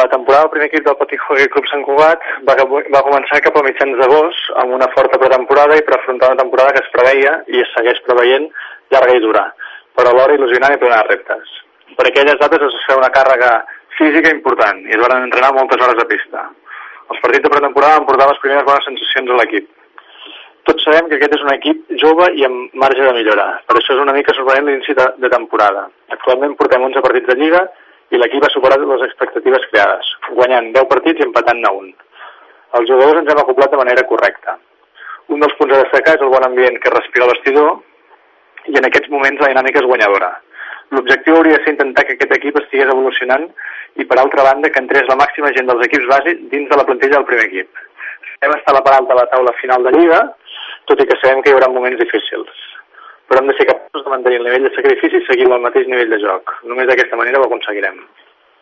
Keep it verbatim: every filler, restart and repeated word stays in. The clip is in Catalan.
La temporada del primer equip del Petit Hockey Club Sant Cugat va, va començar cap a mitjans d'agost amb una forta pretemporada i per afrontar una temporada que es preveia i es segueix preveient llarga i dura, però alhora il·lusionant i plena de reptes. Per aquelles dates es va fer una càrrega física important i es van entrenar moltes hores a pista. Els partits de pretemporada van portar les primeres bones sensacions a l'equip. Tots sabem que aquest és un equip jove i amb marge de millora, per això és una mica sorprenent l'inici de, de temporada. Actualment portem onze partits de Lliga i l'equip ha superat les expectatives creades, guanyant deu partits i empatant a un. Els jugadors ens hem acoplat de manera correcta. Un dels punts a destacar és el bon ambient que respira el vestidor i en aquests moments la dinàmica és guanyadora. L'objectiu hauria de ser intentar que aquest equip estigués evolucionant i, per altra banda, que entrés la màxima gent dels equips base dins de la plantilla del primer equip. Hem estat a la part alta de la taula final de Lliga, tot i que sabem que hi haurà moments difícils. Però hem de ser capaços de mantenir el nivell de sacrifici i seguir al mateix nivell de joc. Només d'aquesta manera ho aconseguirem.